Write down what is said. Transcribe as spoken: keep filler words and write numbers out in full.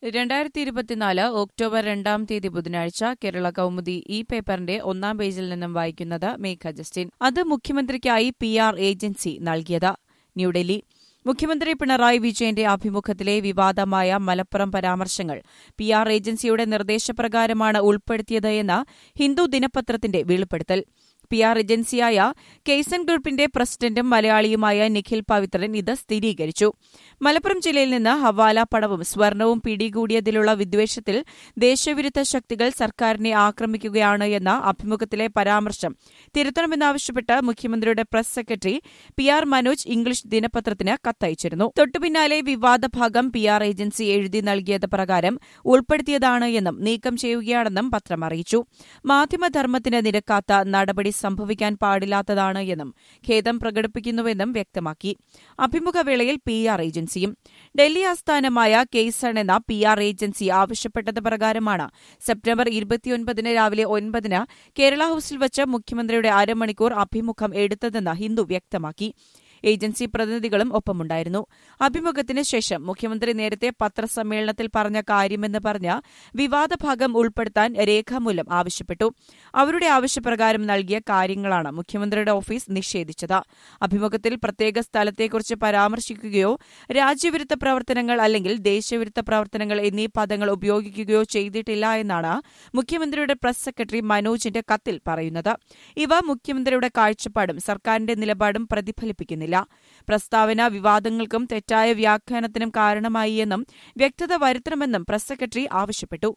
രണ്ടായിരത്തി ഇരുപത്തിനാല് ഒക്ടോബർ രണ്ടാം തീയതി ബുധനാഴ്ച കേരള കൗമുദി ഈ പേപ്പറിന്റെ ഒന്നാം പേജിൽ നിന്നും വായിക്കുന്നത് മേഘ ജസ്റ്റിൻ. അത് മുഖ്യമന്ത്രിക്കായി പി ആർ ഏജൻസി നൽകിയത്. ന്യൂഡൽഹി. മുഖ്യമന്ത്രി പിണറായി വിജയന്റെ അഭിമുഖത്തിലെ വിവാദമായ മലപ്പുറം പരാമർശങ്ങൾ പി ആർ ഏജൻസിയുടെ നിർദ്ദേശപ്രകാരമാണ് ഉൾപ്പെടുത്തിയത് എന്ന് ഹിന്ദു ദിനപത്രത്തിന്റെ വെളിപ്പെടുത്തൽ. പി ആർ ഏജൻസിയായ കെയ്സൺ ഗ്രൂപ്പിന്റെ പ്രസിഡന്റും മലയാളിയുമായ നിഖിൽ പവിത്രൻ ഇത് സ്ഥിരീകരിച്ചു. മലപ്പുറം ജില്ലയിൽ നിന്ന് ഹവാല പണവും സ്വർണവും പിടികൂടിയതിലുള്ള വിദ്വേഷത്തിൽ ദേശവിരുദ്ധ ശക്തികൾ സർക്കാരിനെ ആക്രമിക്കുകയാണ് എന്ന അഭിമുഖത്തിലെ പരാമർശം തിരുത്തണമെന്നാവശ്യപ്പെട്ട് മുഖ്യമന്ത്രിയുടെ press secretary P R Manoj English ദിനപത്രത്തിന് കത്തയച്ചിരുന്നു. തൊട്ടുപിന്നാലെ വിവാദ ഭാഗം പി ആർ ഏജൻസി എഴുതി നൽകിയത് പ്രകാരം ഉൾപ്പെടുത്തിയതാണ് എന്നും നീക്കം ചെയ്യുകയാണെന്നും പത്രം അറിയിച്ചു. മാധ്യമധർമ്മത്തിന് നിരക്കാത്ത നടപടി സംഭവിക്കാൻ പാടില്ലാത്തതാണ് എന്നും ഖേദം പ്രകടിപ്പിക്കുന്നുവെന്നും വ്യക്തമാക്കി. അഭിമുഖവേളയിൽ പി ആർ ഏജൻസിയും ഡൽഹി ആസ്ഥാനമായ കെയ്സൺ എന്ന പി ആർ ഏജൻസി ആവശ്യപ്പെട്ടത് പ്രകാരമാണ് സെപ്റ്റംബർ ഇരുപത്തിയൊൻപതിന് രാവിലെ ഒൻപതിന് കേരള ഹൌസിൽ വച്ച് മുഖ്യമന്ത്രിയുടെ അരമണിക്കൂർ അഭിമുഖം എടുത്തതെന്ന് ഹിന്ദു വ്യക്തമാക്കി. ഏജൻസി പ്രതിനിധികളും ഒപ്പമുണ്ടായിരുന്നു. അഭിമുഖത്തിന് ശേഷം മുഖ്യമന്ത്രി നേരത്തെ പത്രസമ്മേളനത്തിൽ പറഞ്ഞ കാര്യമെന്ന് പറഞ്ഞ വിവാദ ഭാഗം ഉൾപ്പെടുത്താൻ രേഖാമൂലം ആവശ്യപ്പെട്ടു. അവരുടെ ആവശ്യപ്രകാരം നൽകിയ കാര്യങ്ങളാണ് മുഖ്യമന്ത്രിയുടെ ഓഫീസ് നിഷേധിച്ചത്. അഭിമുഖത്തിൽ പ്രത്യേക സ്ഥലത്തെക്കുറിച്ച് പരാമർശിക്കുകയോ രാജ്യവിരുദ്ധ പ്രവർത്തനങ്ങൾ അല്ലെങ്കിൽ ദേശവിരുദ്ധ പ്രവർത്തനങ്ങൾ എന്നീ പദങ്ങൾ ഉപയോഗിക്കുകയോ ചെയ്തിട്ടില്ല എന്നാണ് മുഖ്യമന്ത്രിയുടെ പ്രസ് സെക്രട്ടറി മനോജിന്റെ കത്തിൽ പറയുന്നത്. ഇവ മുഖ്യമന്ത്രിയുടെ കാഴ്ചപ്പാടും സർക്കാരിന്റെ നിലപാടും പ്രതിഫലിപ്പിക്കുന്നില്ല. പ്രസ്താവന വിവാദങ്ങൾക്കും തെറ്റായ വ്യാഖ്യാനത്തിനും കാരണമായി എന്നും വ്യക്തത വരുത്തണമെന്നും പ്രസ് സെക്രട്ടറി ആവശ്യപ്പെട്ടു.